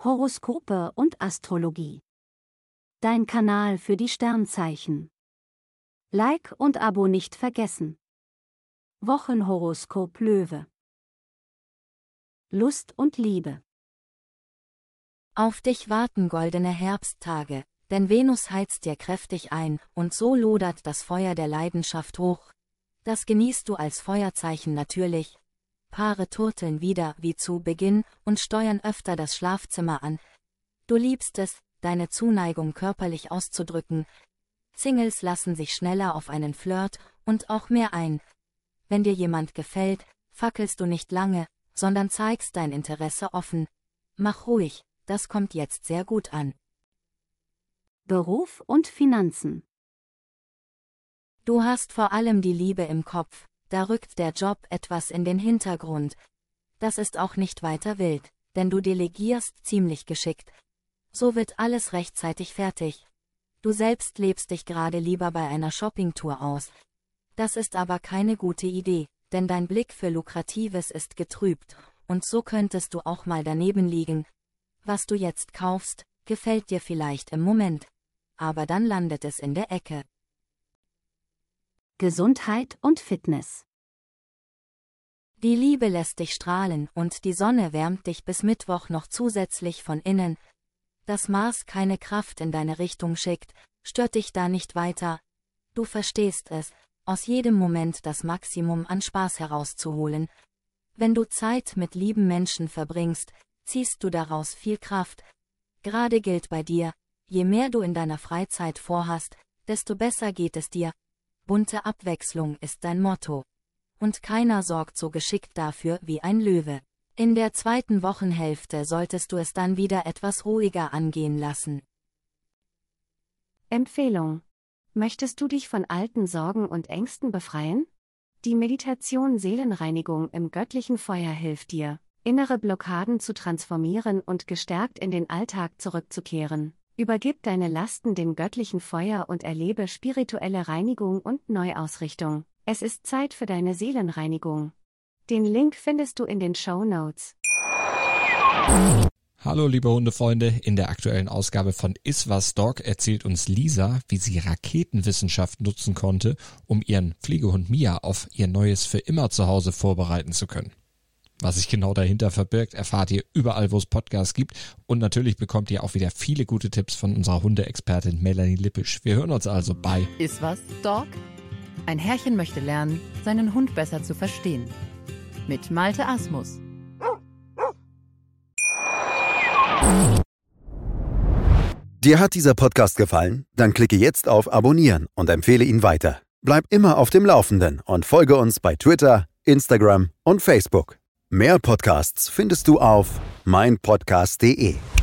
Horoskope und Astrologie. Dein Kanal für die Sternzeichen. Like und Abo nicht vergessen. Wochenhoroskop Löwe. Lust und Liebe. Auf dich warten goldene Herbsttage, denn Venus heizt dir kräftig ein, und so lodert das Feuer der Leidenschaft hoch. Das genießt du als Feuerzeichen natürlich. Paare turteln wieder wie zu Beginn und steuern öfter das Schlafzimmer an. Du liebst es, deine Zuneigung körperlich auszudrücken. Singles lassen sich schneller auf einen Flirt und auch mehr ein. Wenn dir jemand gefällt, fackelst du nicht lange, sondern zeigst dein Interesse offen. Mach ruhig, das kommt jetzt sehr gut an. Beruf und Finanzen. Du hast vor allem die Liebe im Kopf, da rückt der Job etwas in den Hintergrund. Das ist auch nicht weiter wild, denn du delegierst ziemlich geschickt. So wird alles rechtzeitig fertig. Du selbst lebst dich gerade lieber bei einer Shoppingtour aus. Das ist aber keine gute Idee, denn dein Blick für Lukratives ist getrübt, und so könntest du auch mal daneben liegen. Was du jetzt kaufst, gefällt dir vielleicht im Moment, aber dann landet es in der Ecke. Gesundheit und Fitness. Die Liebe lässt dich strahlen und die Sonne wärmt dich bis Mittwoch noch zusätzlich von innen. Dass Mars keine Kraft in deine Richtung schickt, stört dich da nicht weiter. Du verstehst es, aus jedem Moment das Maximum an Spaß herauszuholen. Wenn du Zeit mit lieben Menschen verbringst, ziehst du daraus viel Kraft. Gerade gilt bei dir, je mehr du in deiner Freizeit vorhast, desto besser geht es dir. Bunte Abwechslung ist dein Motto. Und keiner sorgt so geschickt dafür wie ein Löwe. In der zweiten Wochenhälfte solltest du es dann wieder etwas ruhiger angehen lassen. Empfehlung. Möchtest du dich von alten Sorgen und Ängsten befreien? Die Meditation Seelenreinigung im göttlichen Feuer hilft dir, innere Blockaden zu transformieren und gestärkt in den Alltag zurückzukehren. Übergib deine Lasten dem göttlichen Feuer und erlebe spirituelle Reinigung und Neuausrichtung. Es ist Zeit für deine Seelenreinigung. Den Link findest du in den Shownotes. Hallo liebe Hundefreunde, in der aktuellen Ausgabe von Iswas Dog erzählt uns Lisa, wie sie Raketenwissenschaft nutzen konnte, um ihren Pflegehund Mia auf ihr neues für immer Zuhause vorbereiten zu können. Was sich genau dahinter verbirgt, erfahrt ihr überall, wo es Podcasts gibt. Und natürlich bekommt ihr auch wieder viele gute Tipps von unserer Hundeexpertin Melanie Lippisch. Wir hören uns also bei Iswas Dog? Ein Herrchen möchte lernen, seinen Hund besser zu verstehen. Mit Malte Asmus. Dir hat dieser Podcast gefallen? Dann klicke jetzt auf Abonnieren und empfehle ihn weiter. Bleib immer auf dem Laufenden und folge uns bei Twitter, Instagram und Facebook. Mehr Podcasts findest du auf meinpodcast.de.